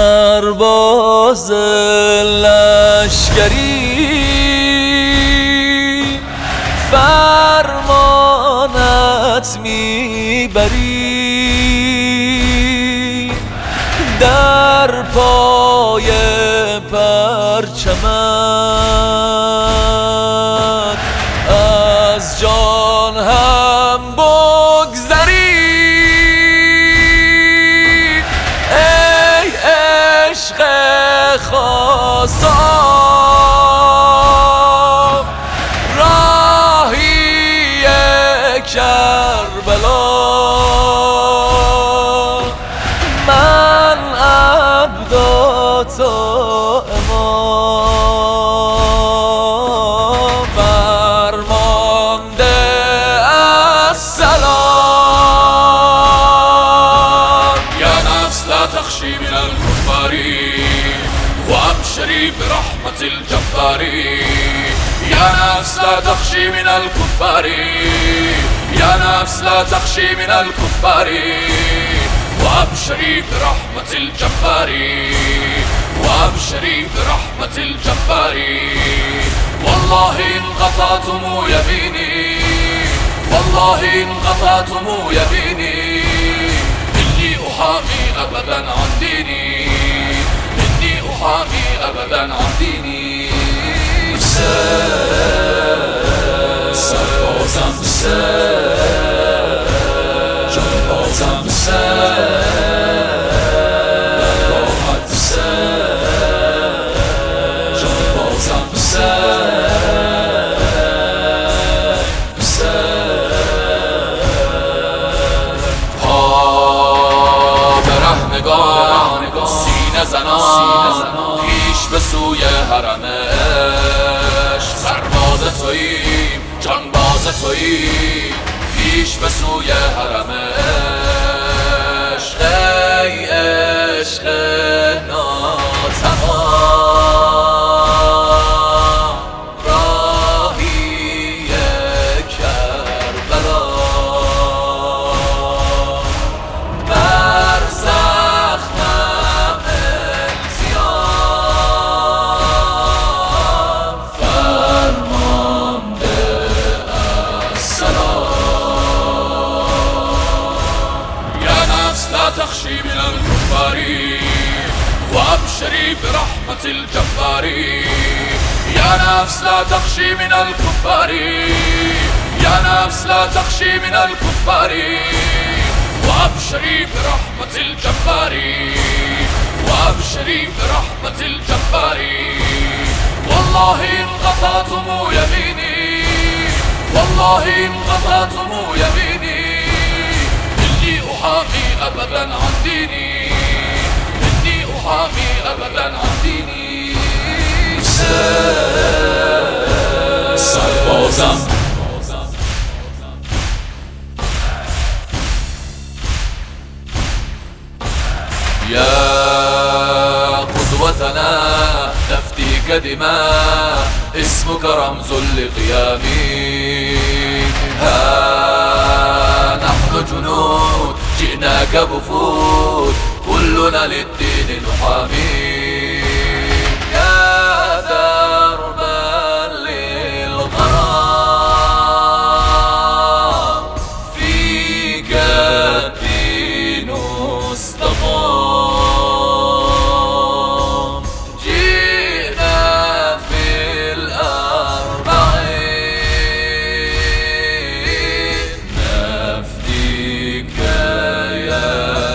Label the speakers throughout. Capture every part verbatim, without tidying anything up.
Speaker 1: سرباز لشکری فرمانت میبری در پای پرچمت از جان هم بگذری ای عشق خاصان راهی کربلا من عبد و تو امام فرمانده السلام
Speaker 2: يا نفس لا تخشي من الكفار وابشري برحمة الجبار يا نفس لا تخشي من الكفار يا نفس لا تخشي من الكفار وابشري برحمة الجبار وابشري برحمة الجبار والله إن قطعتم يميني والله إن قطعتم يميني إني أحامي أبدا عن ديني إني أحامي أبدا عن ديني سربازم جانبازم راحت جانبازم پا برهنگان سینه زنان پیش به سوی حرمش سرباز توییم جانباز توییم پیش به سوی حرمش ای عشق ناتمام راهی کربلا بر زخمم التیام فرمانده السلام يا نفس لا تخشي من الكفار وابشري برحمة الجبار يا نفس لا تخشي من الكفار يا نفس لا تخشي من الكفار وابشري برحمة الجبار وابشري برحمة الجبار والله إن قطعتم يميني والله إن قطعتم يميني إني أحامي أبدا عن ديني إني أحامي أبدا عن ديني سربازم يا قدوتنا نفديك دماء اسمك رمز لقيامي ها نحن جنود جئناك وفود كلنا للدين نحامي يا دربا للغرام فيك الدين استقام جئنا في الأربعين نفديك يا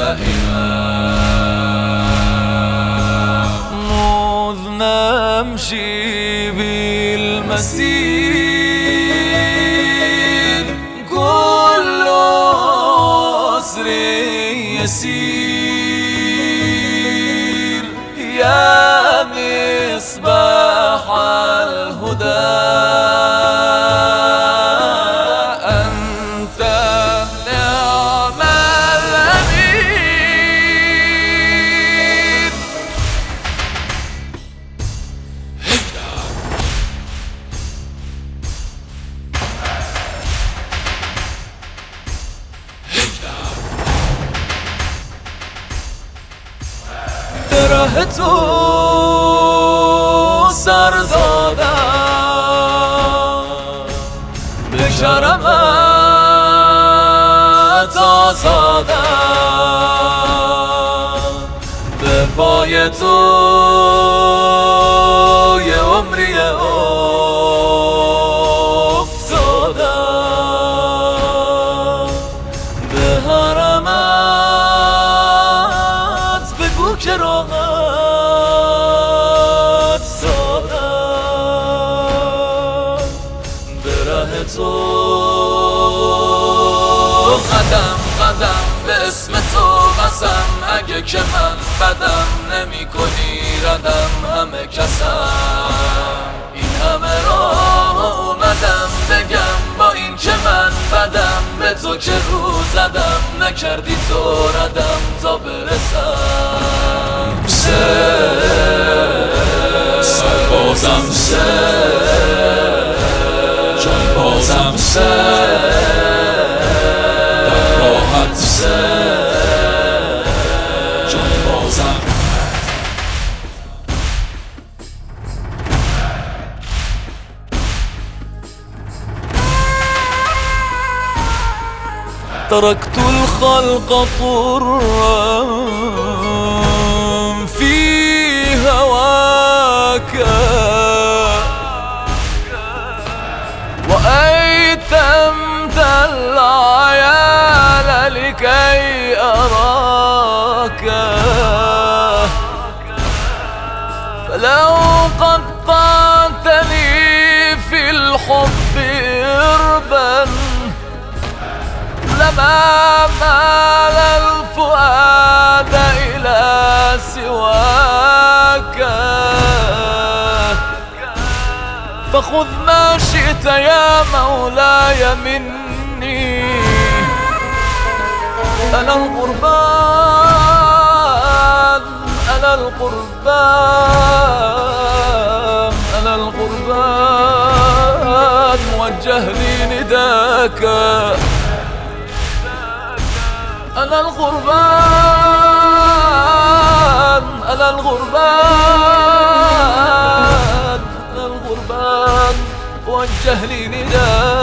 Speaker 1: مذ نمشي بالمسير كل عسر يسير يا مصباح الهدى أنت نعم الأمير برهت و سر دادم، به کرمت آزادم، به پای تو یه عمری افتادم، به حرمت بگو که راحت دادم، به ره تو قدم قدم به اسم تو قسم، اگه که من بدم نمی کنی ردم همه کسم، این همه راه اومدم بگم با این که من بدم، به تو که رو زدم نکردی تو ردم تا برسم. سر
Speaker 2: سربازم
Speaker 1: سر
Speaker 2: جان بازم
Speaker 1: سر
Speaker 2: در راحت
Speaker 1: سر
Speaker 2: جان بازم.
Speaker 1: تركت الخلق طرا في هواك، وأيتمت العيال لكي أراك، فلو قطعتني في الحب إربا لما مال الفؤاد إلى سواك، فخذ ما شئت يا مولاي مني، أنا القربان أنا القربان أنا القربان، موجه لي نداك، أنا القربان أنا القربان أنا القربان، وجه لي نداك.